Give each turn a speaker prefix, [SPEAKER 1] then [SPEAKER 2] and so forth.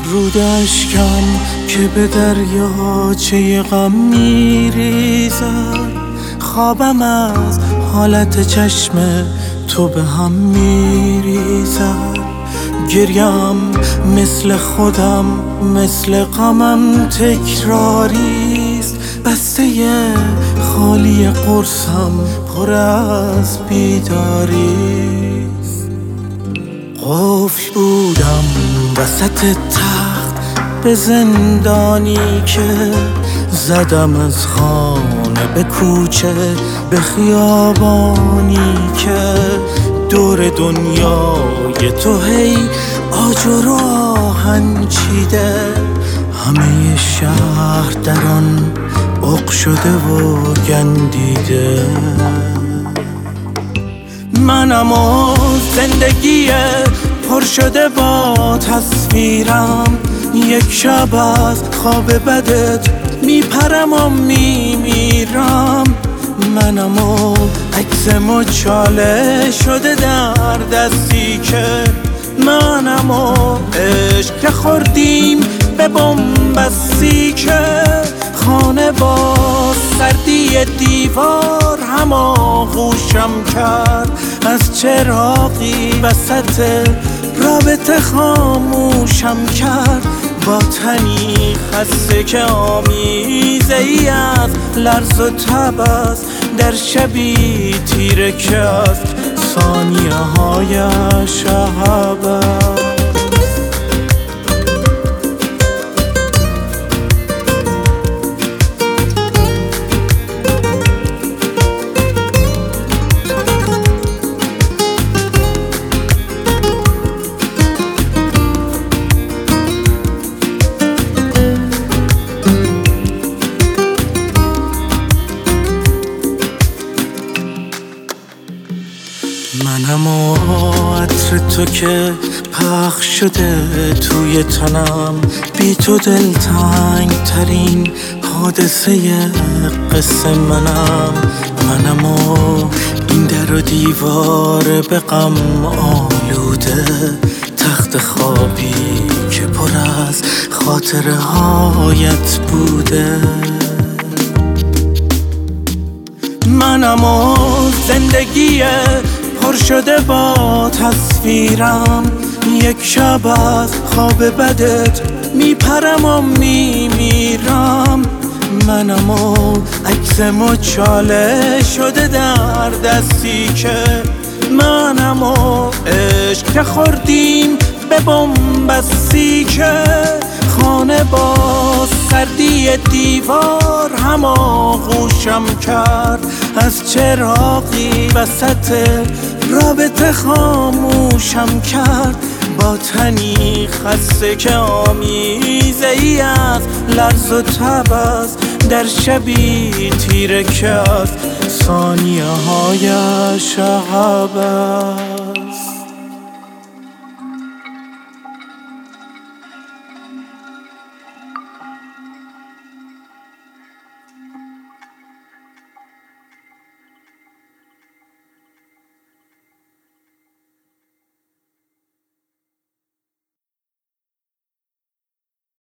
[SPEAKER 1] رود اشکم که به دریاچه غم میریزد، خوابم از حالت چشم تو به هم میریزد. گریم مثل خودم، مثل غمم تکراریست، بسته خالی قرصم پر از بیداریست. قفل بودم وسط تخت به زندانی که زدم از خانه به کوچه، به خیابانی که دور دنیای تو هی آجر و آهن چیده. همه شهر در آن عق شده و گندیده. منم و زندگی پر شده با تصویرم، یک شب از خواب بدت میپرم و میمیرم. منم و عکس مچاله شده در دستی که منم و عشق که خوردیم به بن‌بستی که خانه با سردی دیوار هم آغوشم کرد. از چراغی وسط رابطه خاموشم کرد، با تنی خسته که آمیزه ای از لرز و تب است، در شبی تیره که است ثانیه های شب. منم و عطر تو که پخش شده توی تنم، بی تو دلتنگ ترین حادثه قصه منم. منم و این در و دیوار به غم آلوده، تخت خوابی که پر از خاطره هایت بوده. منم و زندگی پر شده با تصویرم، یک شب از خواب بدت میپرم و میمیرم. منم و عکس مچاله شده در دستی که منم و عشق که خوردیم به بن‌بستی که خانه با سردی دیوار هم آغوشم کرد. از چراغی وسط رابطه خاموشم کرد، با تنی خسته که آمیزه ای از لرز و تب است، در شبی تیره که است ثانیه های شب.